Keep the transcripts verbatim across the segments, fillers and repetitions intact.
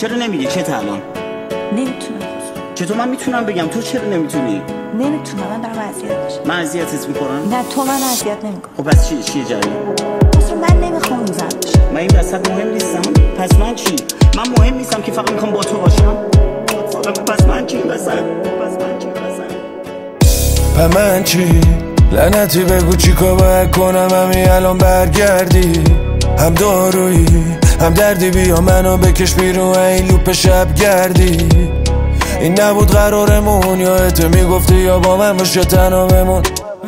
چرا نمیگی چه تا الان؟ نمیتونم. چطور من میتونم بگم تو چرا نمیتونی؟ نمیتونم، من دارم اذیت میشم. من اذیتت میکنم؟ نه تو من اذیت نمیکنم. خب پس چی چی جایی؟ اصلا من نمیخوام اون زن بشم. من این وسط مهم نیستم. پس من چی؟ من مهم نیستم که فقط میخوام با تو باشم. پس من چی وسط؟ پس من چی وسط؟ پس من چی؟ لعنتی بگو چی کار باید کنم همین الان برگردی. هم دارویی هم دردی، بیا منو بکش بیرون این لوپ شب گردی. این نبود قرارمون، یا ات میگفتی یا با من باشه تنها بمون.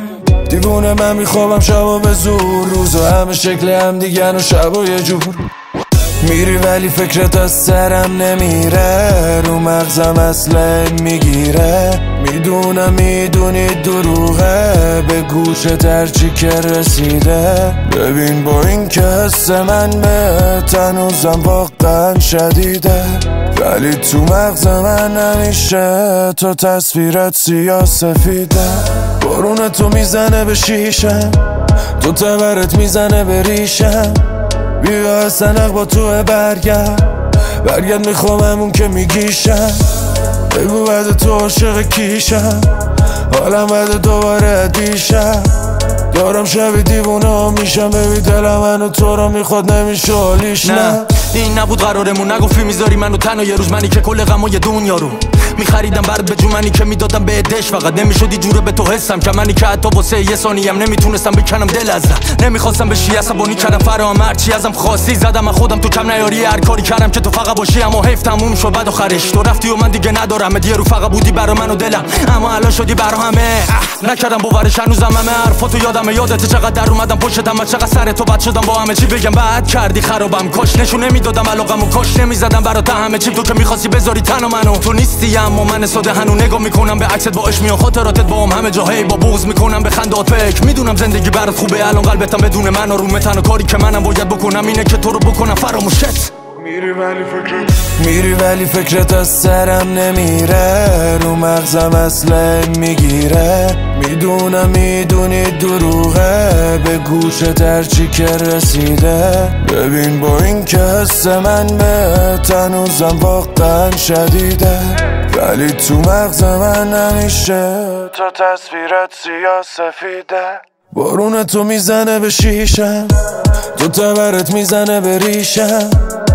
دیوونه من میخوابم شبا به زور، روزا همه شکل هم دیگن و شبا یه جور. میری ولی فکرت از سرم نمیره، رو مغزم اصلا میگیره. میدونم میدونی دروغه، به گوشت هرچی که رسیده. ببین با این که حس من به تنوزم واقعا شدیده، ولی تو مغز من همیشه تو تصویرت سیاه سفیده. بارون تو میزنه به شیشم، تو تبرت میزنه به ریشم. بیا سنق با تو برگرد، برگرد میخوام همون که میگیشم. بگو بعد تو عاشق کیشم، حالم بعد دوباره دیشم. دارم شبی دیوونه میشم، ببی دلم منو تو رو میخواد نمیشه حالیش. نه این نبود قرارمون، نگفتی میذاری منو تنها یه روز. منی که کل غمای دنیا رو میخریدم برات به جو، منی که میدادم به دش، فقط نمیشدی جوره به تو حسم. که منی که حتی واسه یه ثانیم نمیتونستم بکنم دل ازت. نمیخواستم بشی عصبانی کردم فرام، هرچی ازم خواستی زدم. من خودم تو کم نیاری، هر کاری کردم که تو فقط باشی. اما حیف تموم شد بعد آخرش تو رفتی و من دیگه ندارم. دیگه رو فقط بودی برا من و دلم، اما الان شدی برا همه. نکردم باورش هنوزم، همه حرفاتو یادمه. یادت چقدر در اومدم پشتم، من چقدر سر تو بد شدم با همه چی. بگم بعد کردی خرابم، کاش نشون نمیدادم علاقمو، کاش نمیزدم برات همه چی. تو که میخواستی بذاری تن منو، تو نیستی اما من ساده هنو نگاه میکنم به عکست با عشق میان خاطراتت با هم همه جا. هی با بغض میکنم به خندات فکر. میدونم زندگی برات خوبه الان قلبتم بدون من و رومه. تنها کاری که منم باید بکنم اینه که تو رو بکنم فراموشت. میری ولی فکرت میری ولی فکرت از سرم نمیره، رو مغزم اصلا میگیره. میدونم میدونی دروغه، به گوشت هرچی که رسیده. ببین با این که حس من به تنوزم واقعا شدیده، ولی تو مغز من همیشه تو تصویرت سیاه سفیده. بارون تو میزنه به شیشم، تو تبرت میزنه به ریشم.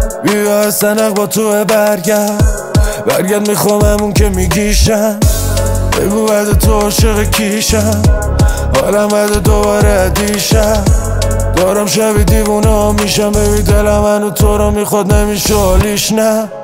بیا سنق با تو برگرد، برگرد میخوام همون که میگیشم. بگو بعد تو عاشق کیشم، حالم بعد دوباره دیشم. دارم شبی دیوونه میشم، ببی دلم منو تو رو میخواد نمیشه حالیش. نه